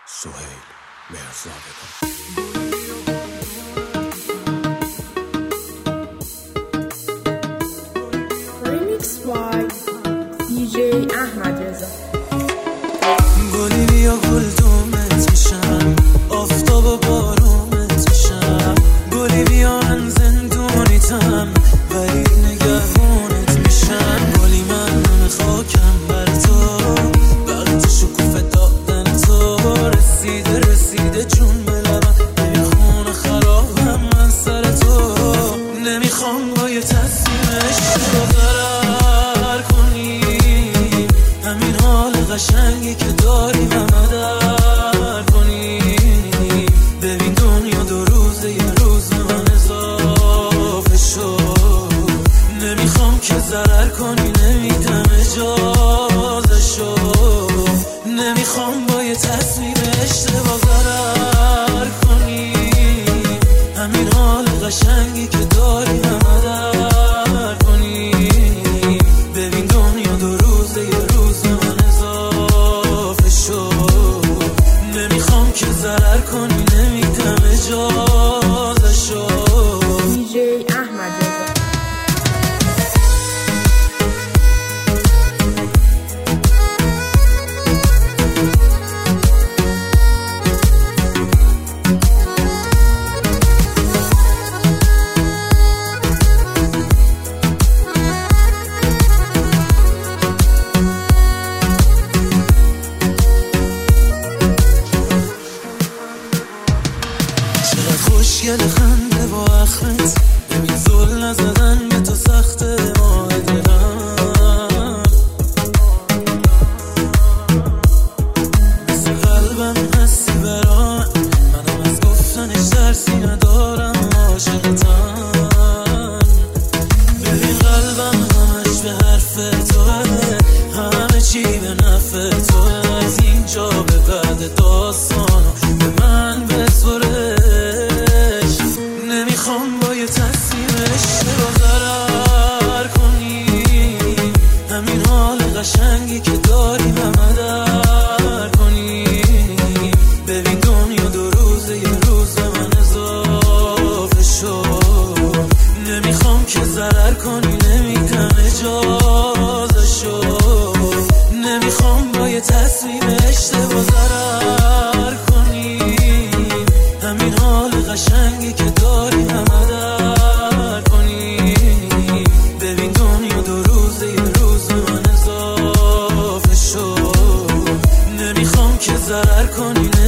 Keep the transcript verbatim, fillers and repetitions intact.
سهیل مهرزادگان. Remix by دی جی احمد رضا. گلی بیا گلدومت میشم، آفتاب و بارونت میشم. گلی بیا من زندونیتم ولی نگهبونت میشم. گلی من همه خاکم بر تو، وقت شکوفه دادن تو. رسیده رسیده جون به لبم، نمیخونه خرابم من سر تو. نمیخوام با یه تصمیمش ضرر کنی، همین حال قشنگی که داری و مدر کنی. ببین دنیا دو روزه، یه روز به من اضافه شد. نمیخوام که ضرر کنی، نمیدم اجازه شد. نمیخوام با یه تصمیم اشتباه ضرر کنی، همین حال قشنگی که داری و مدر کنی. ببین دنیا دو روزه، یه روز به من اضافه شد. نمیخوام که ضرر کنی، نمیدم اجازه شد. دی جی احمد رضا. خوشگل خنده با اخمت، ببین زل نزدن به تو سخته. ماه دلم مثل قلبم هستی برام، منم از گفتنش درسی ندارم. عاشقتم، ببین قلبم همش به حرف توه، همه چی به نفع توه. از اینجا به بعد داستانو به من بسپره. نمیخوام با یه تصمیمش اشتباه ضرر کنی، همین حال قشنگی که داری و مدر کنی. ببین دنیا دو روزه، یه روز به من اضافه شد. نمیخوام که ضرر کنی، نمیدم اجازه شد. نمیخوام با یه تصمیم اشتباه ضرر کنی، همین حال قشنگی که داری و مدر کنی. ببین دنیا دو روزه، یه روز به من اضافه شد. نمیخوام که ضرر کنی،